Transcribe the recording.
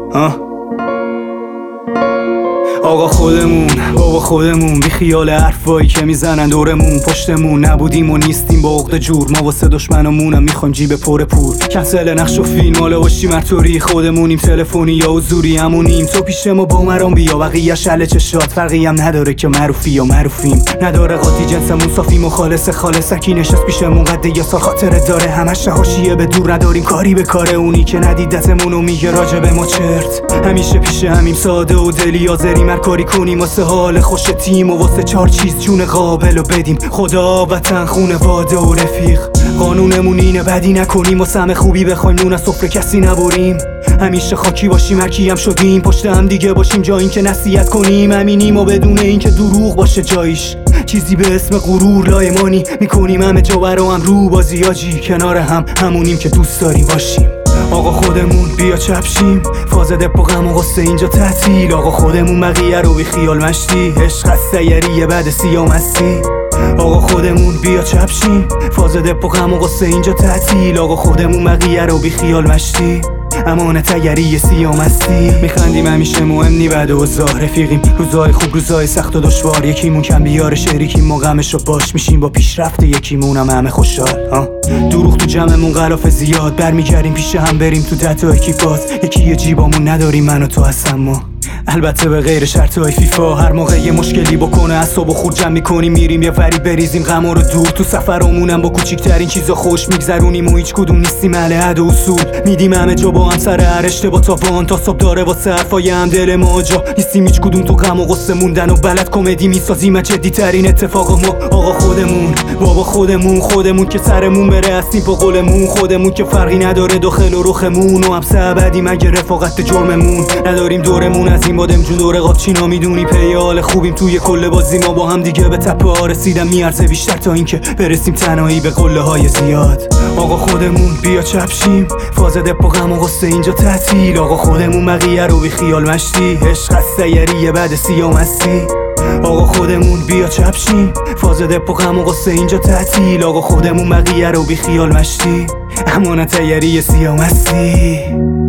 آقا خودمون، بابا خودمون، بی خیال حرفایی که میزنن دورمون. پشتمون نبودیم و نیستیم با عقد جور، ما واسه دشمنمونم میخوایم جیب پر پور. کنسل نقش و فیلم حالا باشیم هرطوری، خودمونیم تلفنی یا حضوری همونیم. تو پیش ما با مرام بیا، بقیه شله چشات فرقی هم نداره که معروفی یا معروفیم. نداره قاطی جنسمون صافی مخالص خالص، کی نشست پیشمون قد یا سال خاطره داره. همش حاشیه به دور نداریم کاری به کار اونی که ندیدتمونو میگه راجع به ما چرت. همیشه پیش همیم ساده و دلی حاضریم کاری کنیم واسه حال خوش تیم و واسه 4 چیز جون قابل و بدیم. خدا، وطن، خونواده و رفیق. قانونمون اینه بدی نکنیم و سم خوبی بخوایم نون از سفره کسی نبریم. همیشه خاکی باشیم هرکی هم شدیم، پشت هم دیگه باشیم جا این که نصیحت کنیم. همینیم و بدون این که دروغ باشه جایش، چیزی به اسم غرور لایمانی میکنیم همه جا برا هم رو بازی آجی. کنار هم همونیم که دوست داریم باشیم. آقا خودمون بیا چپشیم، فاز دپ و غم و غصه اینجا تعطیل. آقا خودمون بقیه رو بی خیال مشتی، عشق از سیریه بعد سیامستی. آقا خودمون بیا چپشیم، فاز دپ و غم و غصه اینجا تعطیل. آقا خودمون بقیه رو بی خیال مشتی، امانت اگری سیامستی. میخندیم همیشه مهم نی بعد اوضاع، رفیقیم روزای خوب روزای سخت و دشوار. یکیمون کم بیاره شریکیم ما غمشو باش میشیم با پیشرفت یکیمون همه خوشحال. دروغ تو جمعمون غلاف زیاد، برمیگردیم پیش هم بریم تو 10 تا اکیپاز. یکی جیبامون نداریم من و تو هستم ما، البته به غیر شرطای فیفا. هر موقع یه مشکلی بکنه اعصابو خورد جمع میکنیم میریم یه وری بریزیم غما رو دور. تو سفرامونم با کوچیکترین چیزا خوش میگذرونیم و هیچ کدوم نیستیم اهل عد و اصول. میدیم همه جا با هم سر هر اشتباه تاوان، تا صبح داره واسه حرفای هم دل ما جا. نیستیم هیچ کدوم تو غم و غصه موندن و بلد کمدی میسازیم جدی ترین اتفاق ما. آقا خودمون، بابا خودمون، خودمون که سرمون بره هستیم با قولمون. خودمون که فرقی نداره داخل و رخمون و همسه ابدی مگه رفاقت جرممون. نداریم دورمون از این بادم جون دور قاچینا میدونی پی حال خوبیم توی کل بازی. ما با هم دیگه به تپه ها رسیدم میارزه بیشتر تا اینکه برسیم تنهایی به قله های زیاد. آقا خودمون بیا چپشیم، فاز دپ و غم و غصه اینجا تعطیل. آقا خودمون بقیه رو بی خیال مشتی، عشق از سیریه بعد سیامستی. آقا خودمون بیا چپشیم، فاز دپ و غم و غصه اینجا تعطیل. آقا خودمون بقیه رو بی خیال مشتی، امانت اگری سیامستی.